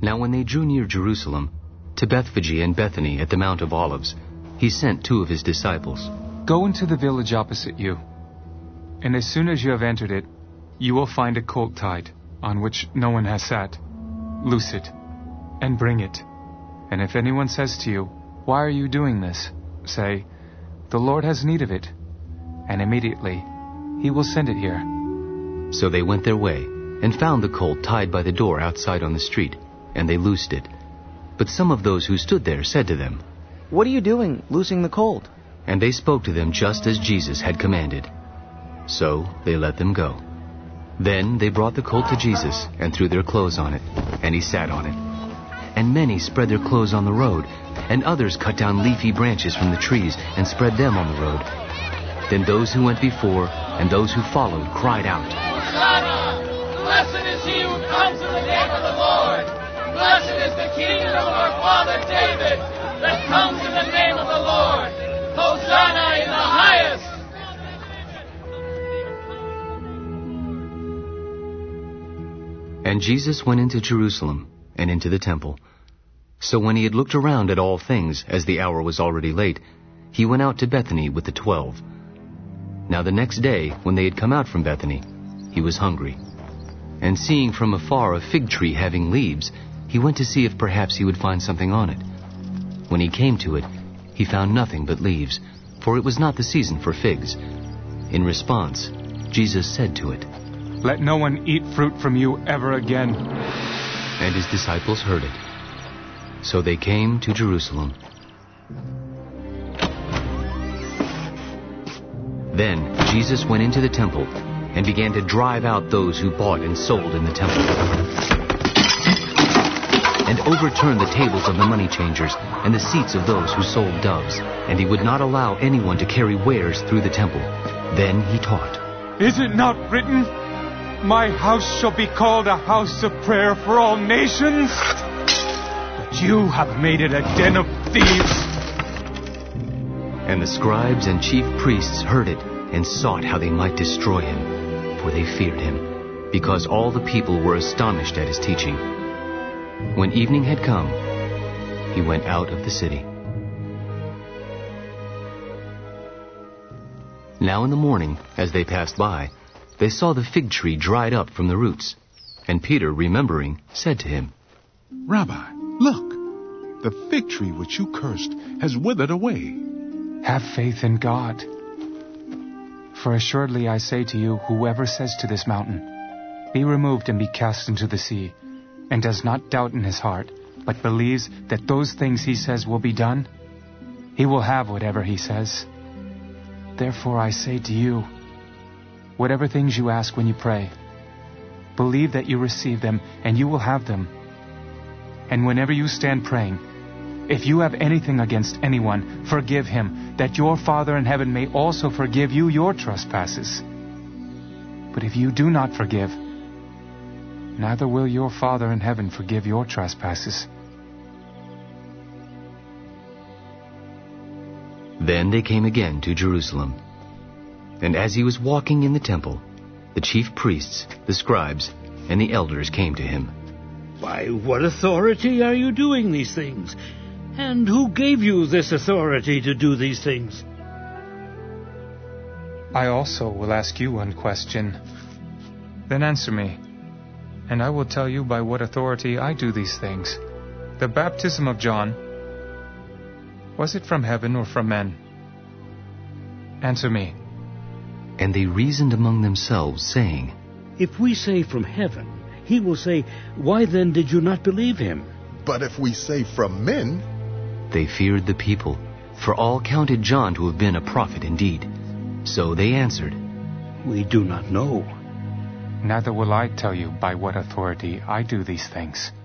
Now when they drew near Jerusalem, to Bethphage and Bethany at the Mount of Olives, he sent 2 of his disciples. Go into the village opposite you, and as soon as you have entered it, you will find a colt tied, on which no one has sat. Loose it, and bring it. And if anyone says to you, "Why are you doing this?" say, "The Lord has need of it," and immediately he will send it here. So they went their way, and found the colt tied by the door outside on the street, and they loosed it. But some of those who stood there said to them, "What are you doing, loosing the colt?" And they spoke to them just as Jesus had commanded. So they let them go. Then they brought the colt to Jesus, and threw their clothes on it, and he sat on it. And many spread their clothes on the road, and others cut down leafy branches from the trees, and spread them on the road. Then those who went before, and those who followed, cried out, Hosanna! Blessed is he who comes in the name of the Lord! Blessed is the kingdom of our father David, that comes in the name of the Lord! Hosanna in the highest! And Jesus went into Jerusalem, and into the temple. So when he had looked around at all things, as the hour was already late, he went out to Bethany with the 12. Now the next day, when they had come out from Bethany, he was hungry. And seeing from afar a fig tree having leaves, he went to see if perhaps he would find something on it. When he came to it, he found nothing but leaves, for it was not the season for figs. In response, Jesus said to it, "Let no one eat fruit from you ever again." And his disciples heard it. So they came to Jerusalem. Then Jesus went into the temple and began to drive out those who bought and sold in the temple, and overturned the tables of the money changers and the seats of those who sold doves. And he would not allow anyone to carry wares through the temple. Then he taught, "Is it not written, 'My house shall be called a house of prayer for all nations'? But you have made it a den of thieves." And the scribes and chief priests heard it, and sought how they might destroy him, for they feared him, because all the people were astonished at his teaching. When evening had come, he went out of the city. Now in the morning, as they passed by, they saw the fig tree dried up from the roots. And Peter, remembering, said to him, "Rabbi, look, the fig tree which you cursed has withered away." Have faith in God. For assuredly I say to you, whoever says to this mountain, "Be removed and be cast into the sea," and does not doubt in his heart, but believes that those things he says will be done, he will have whatever he says. Therefore I say to you, whatever things you ask when you pray, believe that you receive them, and you will have them. And whenever you stand praying, if you have anything against anyone, forgive him, that your Father in heaven may also forgive you your trespasses. But if you do not forgive, neither will your Father in heaven forgive your trespasses. Then they came again to Jerusalem. And as he was walking in the temple, the chief priests, the scribes, and the elders came to him. "By what authority are you doing these things? And who gave you this authority to do these things?" I also will ask you one question. Then answer me, and I will tell you by what authority I do these things. The baptism of John, was it from heaven or from men? Answer me. And they reasoned among themselves, saying, "If we say from heaven, he will say, 'Why then did you not believe him?' But if we say from men..." They feared the people, for all counted John to have been a prophet indeed. So they answered, "We do not know." Neither will I tell you by what authority I do these things.